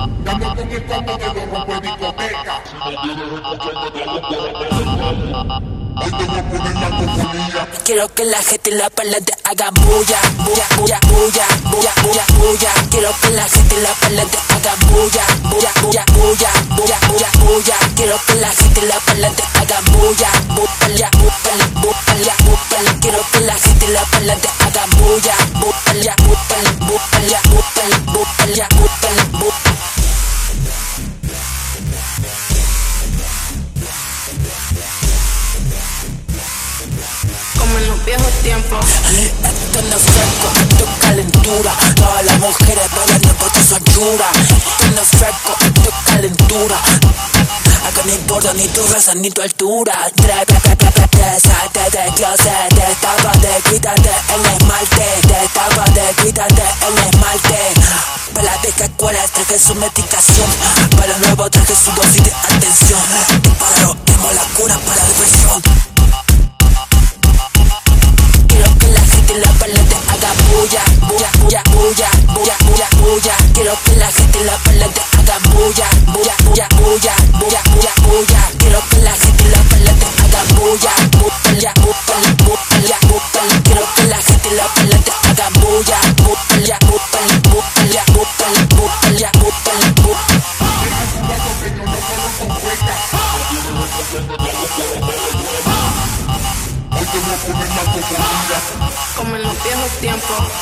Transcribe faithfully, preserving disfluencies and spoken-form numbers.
Dando con el combo que lo rompo en discoteca. Hoy te voy a poner la cofonía. Quiero que la gente en la parlante haga bulla, bulla, bulla, bulla, bulla, bulla, bulla. Quiero que la gente en la parlante haga bulla, bulla, bulla, bulla, bulla, bulla, bulla. Quiero que la gente en la parlante haga bulla, bulla, bulla, bulla, bulla. Quiero que la gente en la parlante haga bulla, bulla, bulla, bulla, bulla, bulla, bulla, bulla. Como en los viejos tiempos. Esto no es fresco, esto es calentura. Todas las mujeres bailando porque son churas. Esto no es fresco, esto es calentura. Acá no importa ni tu raza ni tu altura. Trépate, salte del closet. Destápate, quítate el esmalte. Destápate, quítate el esmalte. Para la vieja escuela traje su medicación. Para los nuevos traje su dosis de atención. Y para los emo la cura para la depresión. Quiero que la gente en la parlante haga bulla, bulla, bulla, bulla, bulla, bulla, bulla. Quiero que la gente en la parlante haga bulla, bulla, bulla, bulla, bulla, bulla, bulla. Quiero que la gente en la parlante haga bulla, bulla, bulla, bulla, bulla. Quiero que la gente en la parlante haga bulla, bulla, bulla, bulla, bulla, bulla, bulla. Hoy te voy a poner la cofonía. Como en los viejos tiempos.